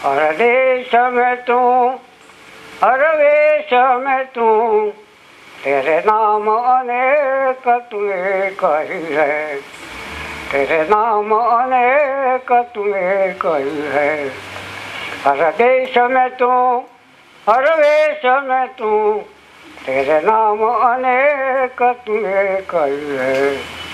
हर देश में तू, हर वेश में तू, तेरे नाम अनेक तूने कही है, तेरे नाम अनेक तूने कही है। हर देश में तू, हर वेश में तू, तेरे नाम अनेक तूने कही है।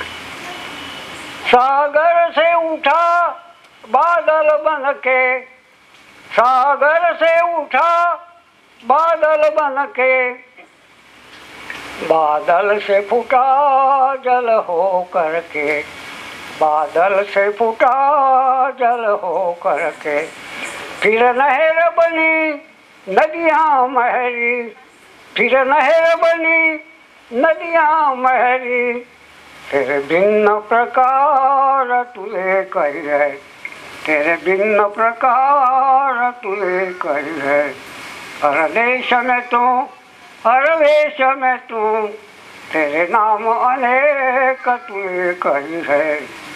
सागर से उठा बादल बन के, सागर से उठा बादल बन के, बादल से फूटा जल हो करके, बादल से फूटा जल हो करके, फिर नहर बनी नदियाँ महरी, फिर नहर बनी नदियाँ महरी, तेरे भिन्न प्रकार तूने कही है, तेरे भिन्न प्रकार तूने कही है। हर देश में तू, हर वेश में तू, तेरे नाम अनेक तूने कही है।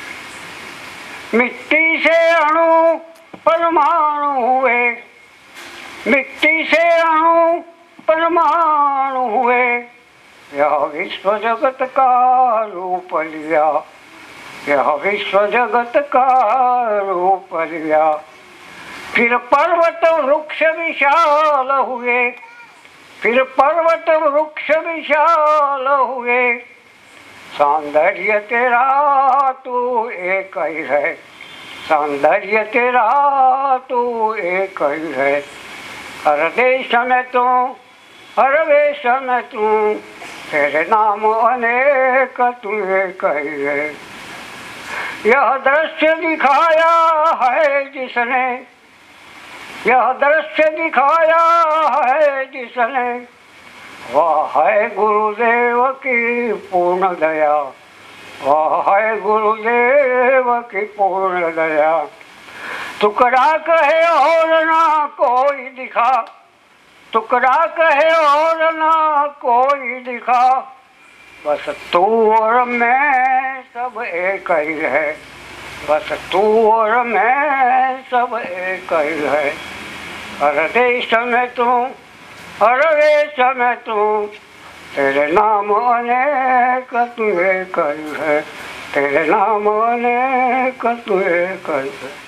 मिट्टी से अणु परमाणु हुए, मिट्टी से अणु परमाणु हुए, यह विश्व जगत का रूप लिया, यह विश्व जगत का रूप लिया। फिर पर्वत वृक्ष विशाल हुए, फिर पर्वत वृक्ष विशाल हुए, सौंदर्य तेरा तू एक ही है, सौंदर्य तेरा तू एक ही है। हर देश में तू, हर वेश में तू, तेरे नाम अनेक तूने कही है। यह दृश्य दिखाया है जिसने, यह दृश्य दिखाया है जिसने, वह है गुरुदेव की पूर्ण दया, वह है गुरुदेव की पूर्ण दया। टुकड़ा कहे और ना कोई दिखा, टुकड़ा कहे और ना कोई दिखा, बस तू और मैं सब एक ही है, बस तू और मैं सब एक ही है। हर देश में तू, हर वेश में तू, तेरे नाम अनेक तूने कही है, तेरे नाम अनेक तूने कही है।